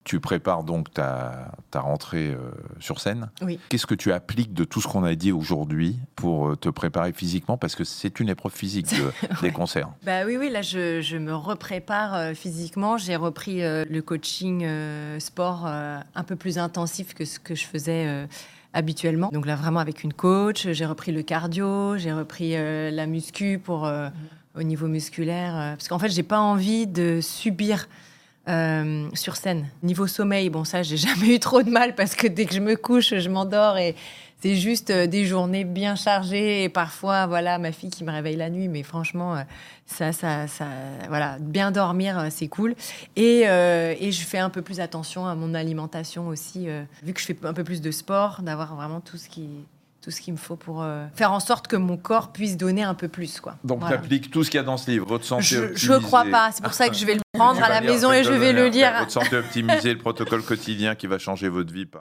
Tu prépares donc ta rentrée sur scène. Oui. Qu'est-ce que tu appliques de tout ce qu'on a dit aujourd'hui pour te préparer physiquement ? Parce que c'est une épreuve physique des concerts. Oui, là, je me reprépare physiquement. J'ai repris le coaching sport un peu plus intensif que ce que je faisais habituellement. Donc là, vraiment avec une coach. J'ai repris le cardio, j'ai repris la muscu pour, au niveau musculaire. Parce qu'en fait, j'ai pas envie de subir sur scène. Niveau sommeil, bon, ça, j'ai jamais eu trop de mal parce que dès que je me couche, je m'endors et c'est juste des journées bien chargées et parfois, voilà, ma fille qui me réveille la nuit, mais franchement, voilà, bien dormir, c'est cool. Et je fais un peu plus attention à mon alimentation aussi, vu que je fais un peu plus de sport, d'avoir vraiment tout ce qu'il me faut pour faire en sorte que mon corps puisse donner un peu plus, quoi. Donc, voilà. tu appliques tout ce qu'il y a dans ce livre. Votre santé optimisée. Je crois pas. C'est pour ça que je vais le prendre à la maison et je vais le lire. Votre santé optimisée, le protocole quotidien qui va changer votre vie.